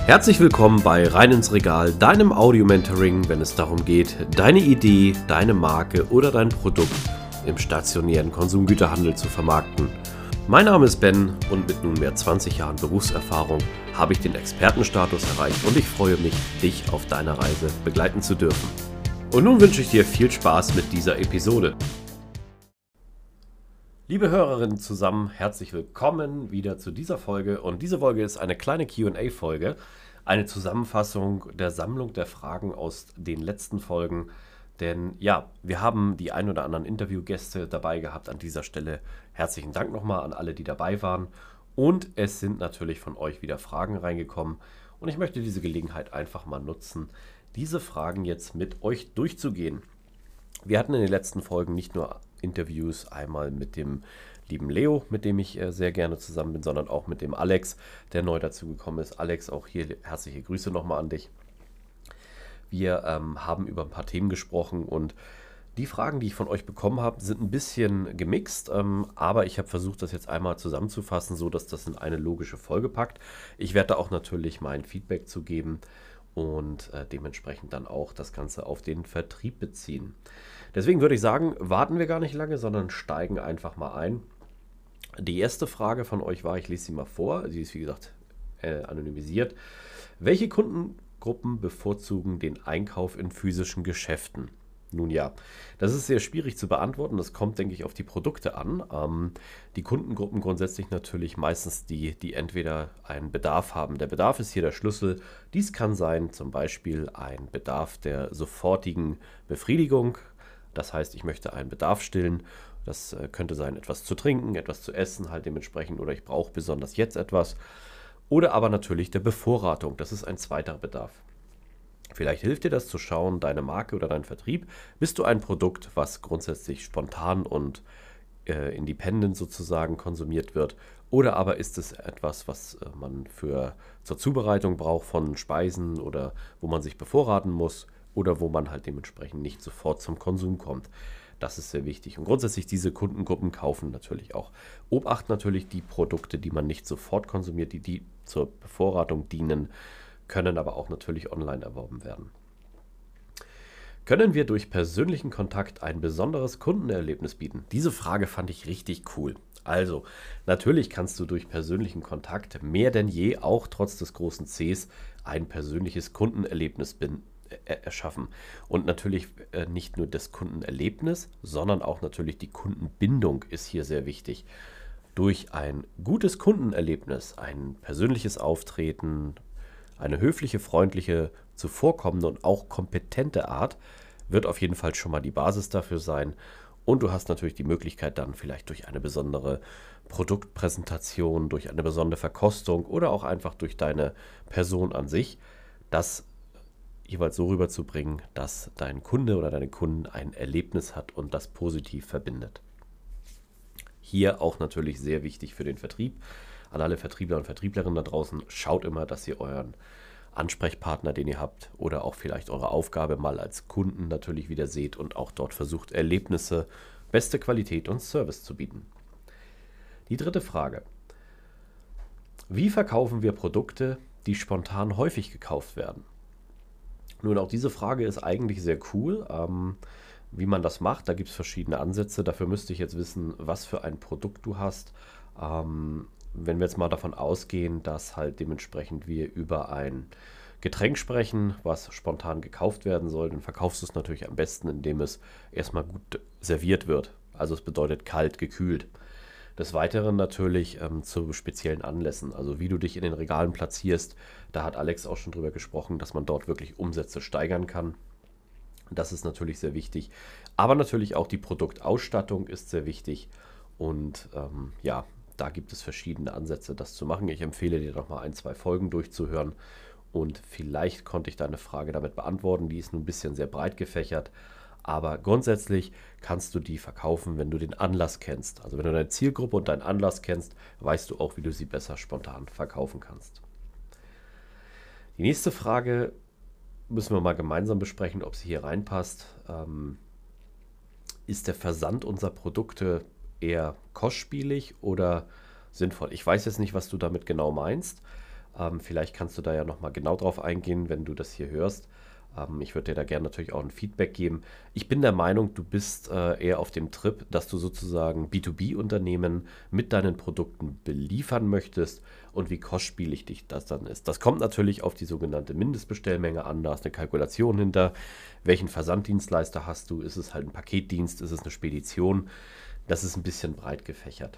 Herzlich willkommen bei Rein ins Regal, deinem Audio-Mentoring, wenn es darum geht, deine Idee, deine Marke oder dein Produkt im stationären Konsumgüterhandel zu vermarkten. Mein Name ist Ben und mit nunmehr 20 Jahren Berufserfahrung habe ich den Expertenstatus erreicht und ich freue mich, dich auf deiner Reise begleiten zu dürfen. Und nun wünsche ich dir viel Spaß mit dieser Episode. Liebe Hörerinnen zusammen, herzlich willkommen wieder zu dieser Folge und diese Folge ist eine kleine Q&A-Folge, eine Zusammenfassung der Sammlung der Fragen aus den letzten Folgen, denn ja, wir haben die ein oder anderen Interviewgäste dabei gehabt an dieser Stelle. Herzlichen Dank nochmal an alle, die dabei waren und es sind natürlich von euch wieder Fragen reingekommen und ich möchte diese Gelegenheit einfach mal nutzen, diese Fragen jetzt mit euch durchzugehen. Wir hatten in den letzten Folgen nicht nur Interviews, einmal mit dem lieben Leo, mit dem ich sehr gerne zusammen bin, sondern auch mit dem Alex, der neu dazugekommen ist. Alex, auch hier herzliche Grüße nochmal an dich. Wir haben über ein paar Themen gesprochen und die Fragen, die ich von euch bekommen habe, sind ein bisschen gemixt, aber ich habe versucht, das jetzt einmal zusammenzufassen, so dass das in eine logische Folge packt. Ich werde da auch natürlich mein Feedback zu geben und dementsprechend dann auch das Ganze auf den Vertrieb beziehen. Deswegen würde ich sagen, warten wir gar nicht lange, sondern steigen einfach mal ein. Die erste Frage von euch war, ich lese sie mal vor, sie ist wie gesagt anonymisiert. Welche Kundengruppen bevorzugen den Einkauf in physischen Geschäften? Nun ja, das ist sehr schwierig zu beantworten, das kommt, denke ich, auf die Produkte an. Die Kundengruppen grundsätzlich natürlich meistens die entweder einen Bedarf haben. Der Bedarf ist hier der Schlüssel. Dies kann sein zum Beispiel ein Bedarf der sofortigen Befriedigung. Das heißt, ich möchte einen Bedarf stillen. Das könnte sein, etwas zu trinken, etwas zu essen, halt dementsprechend, oder ich brauche besonders jetzt etwas. Oder aber natürlich der Bevorratung. Das ist ein zweiter Bedarf. Vielleicht hilft dir das zu schauen, deine Marke oder dein Vertrieb. Bist du ein Produkt, was grundsätzlich spontan und independent sozusagen konsumiert wird? Oder aber ist es etwas, was man zur Zubereitung braucht von Speisen oder wo man sich bevorraten muss? Oder wo man halt dementsprechend nicht sofort zum Konsum kommt. Das ist sehr wichtig. Und grundsätzlich diese Kundengruppen kaufen natürlich auch. Obacht natürlich die Produkte, die man nicht sofort konsumiert, die zur Bevorratung dienen, können aber auch natürlich online erworben werden. Können wir durch persönlichen Kontakt ein besonderes Kundenerlebnis bieten? Diese Frage fand ich richtig cool. Also, natürlich kannst du durch persönlichen Kontakt mehr denn je, auch trotz des großen Cs, ein persönliches Kundenerlebnis erschaffen. Und natürlich nicht nur das Kundenerlebnis, sondern auch natürlich die Kundenbindung ist hier sehr wichtig. Durch ein gutes Kundenerlebnis, ein persönliches Auftreten, eine höfliche, freundliche, zuvorkommende und auch kompetente Art wird auf jeden Fall schon mal die Basis dafür sein. Und du hast natürlich die Möglichkeit dann vielleicht durch eine besondere Produktpräsentation, durch eine besondere Verkostung oder auch einfach durch deine Person an sich, das jeweils so rüberzubringen, dass dein Kunde oder deine Kunden ein Erlebnis hat und das positiv verbindet. Hier auch natürlich sehr wichtig für den Vertrieb. An alle Vertriebler und Vertrieblerinnen da draußen, schaut immer, dass ihr euren Ansprechpartner, den ihr habt, oder auch vielleicht eure Aufgabe mal als Kunden natürlich wieder seht und auch dort versucht, Erlebnisse, beste Qualität und Service zu bieten. Die dritte Frage. Wie verkaufen wir Produkte, die spontan häufig gekauft werden? Nun, auch diese Frage ist eigentlich sehr cool, wie man das macht. Da gibt es verschiedene Ansätze. Dafür müsste ich jetzt wissen, was für ein Produkt du hast. Wenn wir jetzt mal davon ausgehen, dass halt dementsprechend wir über ein Getränk sprechen, was spontan gekauft werden soll, dann verkaufst du es natürlich am besten, indem es erstmal gut serviert wird. Also es bedeutet kalt, gekühlt. Des Weiteren natürlich zu speziellen Anlässen, also wie du dich in den Regalen platzierst. Da hat Alex auch schon drüber gesprochen, dass man dort wirklich Umsätze steigern kann. Das ist natürlich sehr wichtig. Aber natürlich auch die Produktausstattung ist sehr wichtig. Und ja, da gibt es verschiedene Ansätze, das zu machen. Ich empfehle dir noch mal 1, 2 Folgen durchzuhören. Und vielleicht konnte ich deine Frage damit beantworten. Die ist nun ein bisschen sehr breit gefächert. Aber grundsätzlich kannst du die verkaufen, wenn du den Anlass kennst. Also wenn du deine Zielgruppe und deinen Anlass kennst, weißt du auch, wie du sie besser spontan verkaufen kannst. Die nächste Frage müssen wir mal gemeinsam besprechen, ob sie hier reinpasst. Ist der Versand unserer Produkte eher kostspielig oder sinnvoll? Ich weiß jetzt nicht, was du damit genau meinst. Vielleicht kannst du da ja nochmal genau drauf eingehen, wenn du das hier hörst. Ich würde dir da gerne natürlich auch ein Feedback geben. Ich bin der Meinung, du bist eher auf dem Trip, dass du sozusagen B2B-Unternehmen mit deinen Produkten beliefern möchtest und wie kostspielig dich das dann ist. Das kommt natürlich auf die sogenannte Mindestbestellmenge an. Da ist eine Kalkulation hinter. Welchen Versanddienstleister hast du? Ist es halt ein Paketdienst? Ist es eine Spedition? Das ist ein bisschen breit gefächert.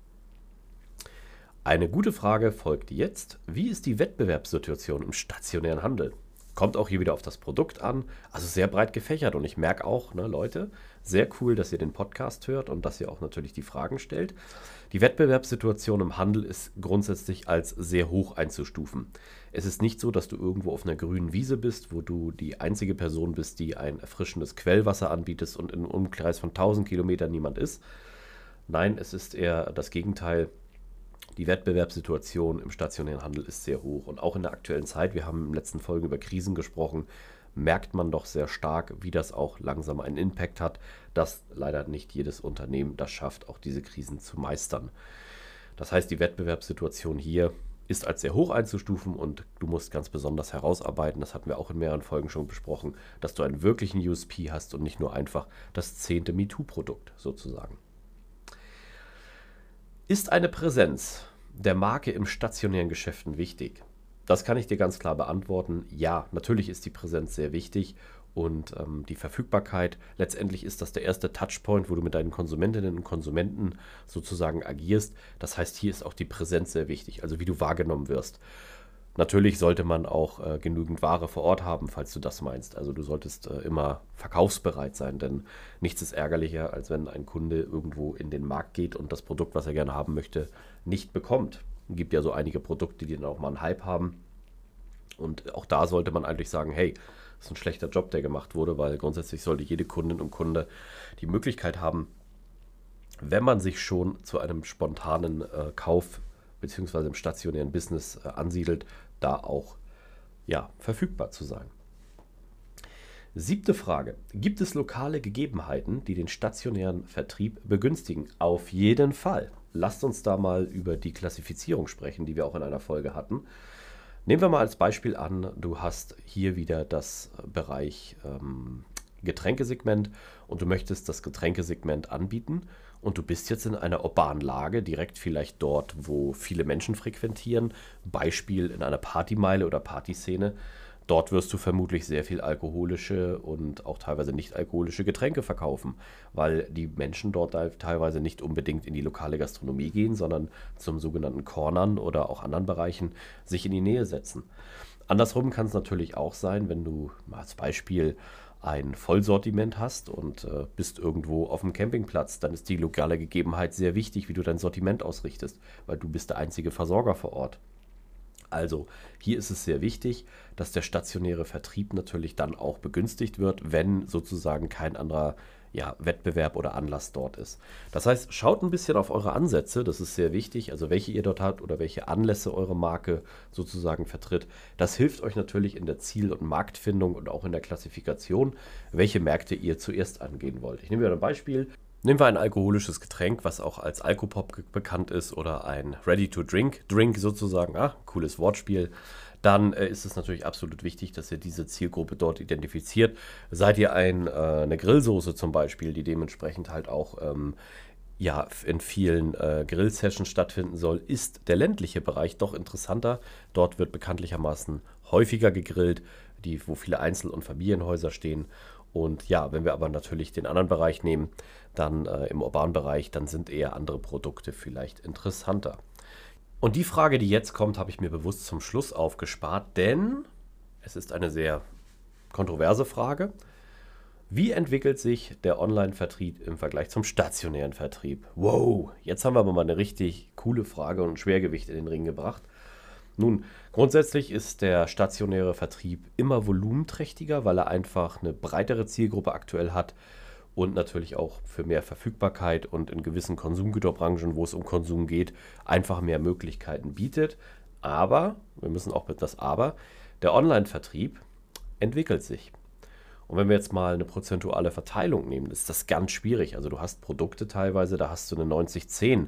Eine gute Frage folgt jetzt. Wie ist die Wettbewerbssituation im stationären Handel? Kommt auch hier wieder auf das Produkt an. Also sehr breit gefächert. Und ich merke auch, ne, Leute, sehr cool, dass ihr den Podcast hört und dass ihr auch natürlich die Fragen stellt. Die Wettbewerbssituation im Handel ist grundsätzlich als sehr hoch einzustufen. Es ist nicht so, dass du irgendwo auf einer grünen Wiese bist, wo du die einzige Person bist, die ein erfrischendes Quellwasser anbietest und in einem Umkreis von 1000 Kilometern niemand ist. Nein, es ist eher das Gegenteil. Die Wettbewerbssituation im stationären Handel ist sehr hoch. Und auch in der aktuellen Zeit, wir haben in den letzten Folgen über Krisen gesprochen, merkt man doch sehr stark, wie das auch langsam einen Impact hat, dass leider nicht jedes Unternehmen das schafft, auch diese Krisen zu meistern. Das heißt, die Wettbewerbssituation hier ist als sehr hoch einzustufen und du musst ganz besonders herausarbeiten, das hatten wir auch in mehreren Folgen schon besprochen, dass du einen wirklichen USP hast und nicht nur einfach das 10. MeToo-Produkt sozusagen. Ist eine Präsenz der Marke im stationären Geschäften wichtig? Das kann ich dir ganz klar beantworten. Ja, natürlich ist die Präsenz sehr wichtig und die Verfügbarkeit. Letztendlich ist das der erste Touchpoint, wo du mit deinen Konsumentinnen und Konsumenten sozusagen agierst. Das heißt, hier ist auch die Präsenz sehr wichtig, also wie du wahrgenommen wirst. Natürlich sollte man auch genügend Ware vor Ort haben, falls du das meinst. Also du solltest immer verkaufsbereit sein, denn nichts ist ärgerlicher, als wenn ein Kunde irgendwo in den Markt geht und das Produkt, was er gerne haben möchte, nicht bekommt. Es gibt ja so einige Produkte, die dann auch mal einen Hype haben. Und auch da sollte man eigentlich sagen, hey, das ist ein schlechter Job, der gemacht wurde, weil grundsätzlich sollte jede Kundin und Kunde die Möglichkeit haben, wenn man sich schon zu einem spontanen Kauf beziehungsweise im stationären Business ansiedelt, da auch ja, verfügbar zu sein. 7. Frage. Gibt es lokale Gegebenheiten, die den stationären Vertrieb begünstigen? Auf jeden Fall. Lasst uns da mal über die Klassifizierung sprechen, die wir auch in einer Folge hatten. Nehmen wir mal als Beispiel an, du hast hier wieder das Bereich Getränkesegment und du möchtest das Getränkesegment anbieten und du bist jetzt in einer urbanen Lage, direkt vielleicht dort, wo viele Menschen frequentieren, Beispiel in einer Partymeile oder Partyszene. Dort wirst du vermutlich sehr viel alkoholische und auch teilweise nicht alkoholische Getränke verkaufen, weil die Menschen dort teilweise nicht unbedingt in die lokale Gastronomie gehen, sondern zum sogenannten Cornern oder auch anderen Bereichen sich in die Nähe setzen. Andersrum kann es natürlich auch sein, wenn du als Beispiel ein Vollsortiment hast und bist irgendwo auf dem Campingplatz, dann ist die lokale Gegebenheit sehr wichtig, wie du dein Sortiment ausrichtest, weil du bist der einzige Versorger vor Ort. Also hier ist es sehr wichtig, dass der stationäre Vertrieb natürlich dann auch begünstigt wird, wenn sozusagen kein anderer Wettbewerb oder Anlass dort ist. Das heißt, schaut ein bisschen auf eure Ansätze, das ist sehr wichtig, also welche ihr dort habt oder welche Anlässe eure Marke sozusagen vertritt. Das hilft euch natürlich in der Ziel- und Marktfindung und auch in der Klassifikation, welche Märkte ihr zuerst angehen wollt. Ich nehme wieder ein Beispiel. Nehmen wir ein alkoholisches Getränk, was auch als Alkopop bekannt ist oder ein Ready-to-Drink sozusagen, cooles Wortspiel. Dann ist es natürlich absolut wichtig, dass ihr diese Zielgruppe dort identifiziert. Seid ihr eine Grillsoße zum Beispiel, die dementsprechend halt auch in vielen Grill-Sessions stattfinden soll, ist der ländliche Bereich doch interessanter. Dort wird bekanntlichermaßen häufiger gegrillt, wo viele Einzel- und Familienhäuser stehen. Und ja, wenn wir aber natürlich den anderen Bereich nehmen, dann im urbanen Bereich, dann sind eher andere Produkte vielleicht interessanter. Und die Frage, die jetzt kommt, habe ich mir bewusst zum Schluss aufgespart, denn es ist eine sehr kontroverse Frage. Wie entwickelt sich der Online-Vertrieb im Vergleich zum stationären Vertrieb? Wow, jetzt haben wir aber mal eine richtig coole Frage und ein Schwergewicht in den Ring gebracht. Nun, grundsätzlich ist der stationäre Vertrieb immer volumenträchtiger, weil er einfach eine breitere Zielgruppe aktuell hat und natürlich auch für mehr Verfügbarkeit und in gewissen Konsumgüterbranchen, wo es um Konsum geht, einfach mehr Möglichkeiten bietet. Aber, wir müssen auch mit das Aber, der Online-Vertrieb entwickelt sich. Und wenn wir jetzt mal eine prozentuale Verteilung nehmen, ist das ganz schwierig. Also du hast Produkte teilweise, da hast du eine 90-10.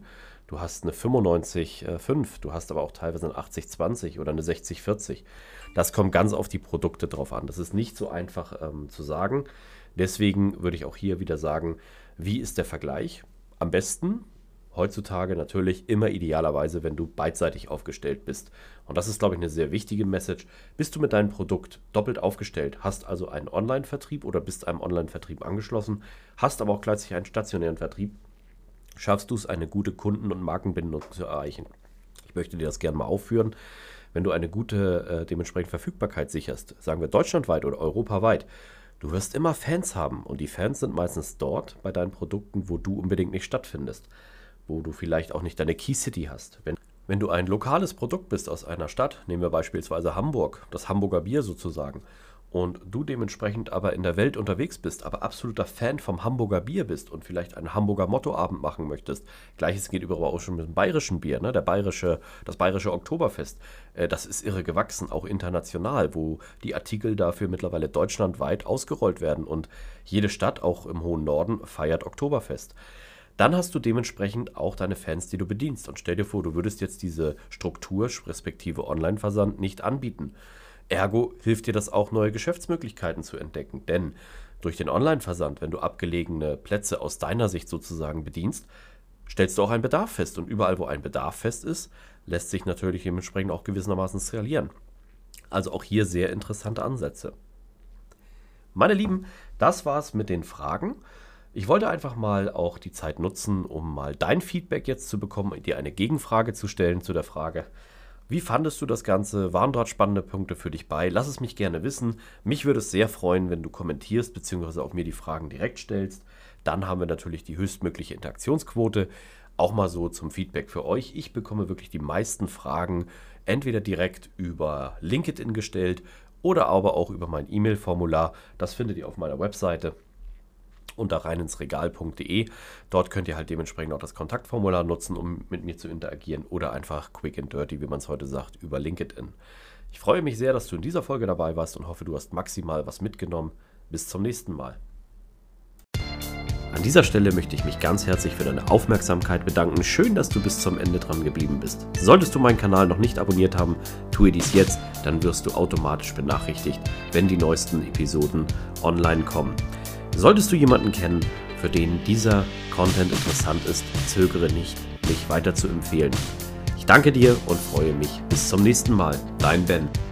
du hast eine 95,5, du hast aber auch teilweise eine 80,20 oder eine 60,40. Das kommt ganz auf die Produkte drauf an. Das ist nicht so einfach zu sagen. Deswegen würde ich auch hier wieder sagen, wie ist der Vergleich? Am besten heutzutage natürlich immer idealerweise, wenn du beidseitig aufgestellt bist. Und das ist, glaube ich, eine sehr wichtige Message. Bist du mit deinem Produkt doppelt aufgestellt, hast also einen Online-Vertrieb oder bist einem Online-Vertrieb angeschlossen, hast aber auch gleichzeitig einen stationären Vertrieb, schaffst du es, eine gute Kunden- und Markenbindung zu erreichen. Ich möchte dir das gerne mal aufführen. Wenn du eine gute dementsprechend Verfügbarkeit sicherst, sagen wir deutschlandweit oder europaweit, du wirst immer Fans haben und die Fans sind meistens dort bei deinen Produkten, wo du unbedingt nicht stattfindest, wo du vielleicht auch nicht deine Key City hast. Wenn du ein lokales Produkt bist aus einer Stadt, nehmen wir beispielsweise Hamburg, das Hamburger Bier sozusagen, und du dementsprechend aber in der Welt unterwegs bist, aber absoluter Fan vom Hamburger Bier bist und vielleicht einen Hamburger Mottoabend machen möchtest. Gleiches geht übrigens auch schon mit dem bayerischen Bier, ne? Das bayerische Oktoberfest. Das ist irre gewachsen, auch international, wo die Artikel dafür mittlerweile deutschlandweit ausgerollt werden und jede Stadt, auch im hohen Norden, feiert Oktoberfest. Dann hast du dementsprechend auch deine Fans, die du bedienst. Und stell dir vor, du würdest jetzt diese Struktur, respektive Online-Versand, nicht anbieten. Ergo hilft dir das auch, neue Geschäftsmöglichkeiten zu entdecken. Denn durch den Online-Versand, wenn du abgelegene Plätze aus deiner Sicht sozusagen bedienst, stellst du auch einen Bedarf fest. Und überall, wo ein Bedarf fest ist, lässt sich natürlich dementsprechend auch gewissermaßen skalieren. Also auch hier sehr interessante Ansätze. Meine Lieben, das war's mit den Fragen. Ich wollte einfach mal auch die Zeit nutzen, um mal dein Feedback jetzt zu bekommen, dir eine Gegenfrage zu stellen zu der Frage, wie fandest du das Ganze? Waren dort spannende Punkte für dich bei? Lass es mich gerne wissen. Mich würde es sehr freuen, wenn du kommentierst bzw. auch mir die Fragen direkt stellst. Dann haben wir natürlich die höchstmögliche Interaktionsquote. Auch mal so zum Feedback für euch. Ich bekomme wirklich die meisten Fragen entweder direkt über LinkedIn gestellt oder aber auch über mein E-Mail-Formular. Das findet ihr auf meiner Webseite unter reininsregal.de. Dort könnt ihr halt dementsprechend auch das Kontaktformular nutzen, um mit mir zu interagieren oder einfach quick and dirty, wie man es heute sagt, über LinkedIn. Ich freue mich sehr, dass du in dieser Folge dabei warst und hoffe, du hast maximal was mitgenommen. Bis zum nächsten Mal. An dieser Stelle möchte ich mich ganz herzlich für deine Aufmerksamkeit bedanken. Schön, dass du bis zum Ende dran geblieben bist. Solltest du meinen Kanal noch nicht abonniert haben, tue dies jetzt, dann wirst du automatisch benachrichtigt, wenn die neuesten Episoden online kommen. Solltest du jemanden kennen, für den dieser Content interessant ist, zögere nicht, mich weiter zu empfehlen. Ich danke dir und freue mich. Bis zum nächsten Mal. Dein Ben.